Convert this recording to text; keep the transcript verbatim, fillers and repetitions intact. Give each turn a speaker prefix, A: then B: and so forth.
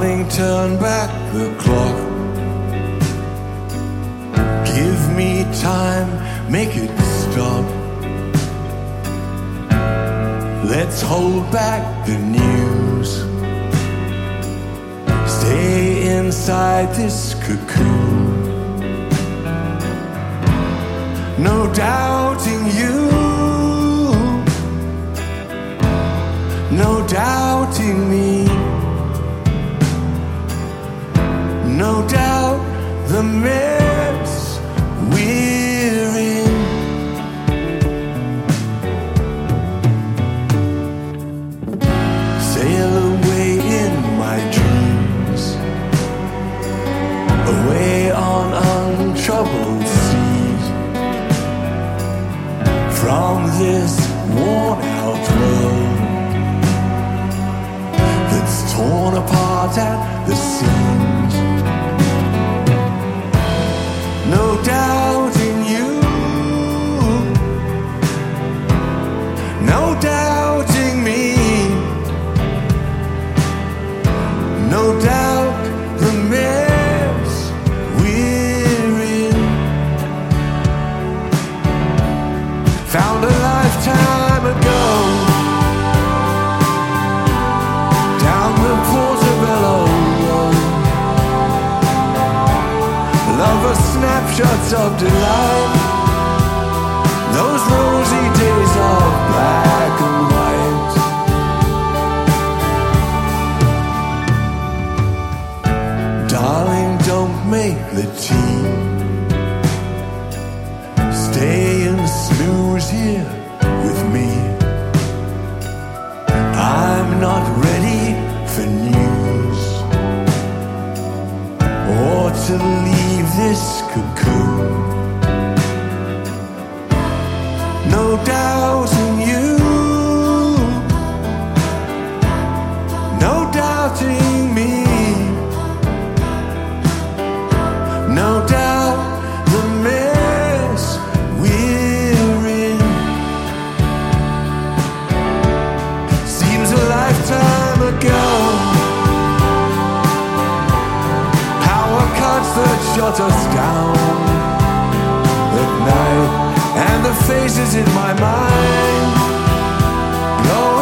A: Darling, turn back the clock. Give me time, make it stop. Let's hold back the news. Stay inside this cocoon. No doubting you, no doubting me. No doubt the mess we're in. Sail away in my dreams, away on untroubled seas, from this worn out world that's torn apart at the seams. No doubting you, no doubting me. No doubt the mess we're in. Found a lifetime ago down the Portobello Road. Lover snapshots of delight, those rosy days of black and white. Darling, don't make the tea. Stay and snooze here with me. I'm not ready for news or to leave this cocoon. No doubting you, no doubting me. No doubt the mess we're in. Seems a lifetime ago. Power cuts that shut us down at night, and the faces in my mind go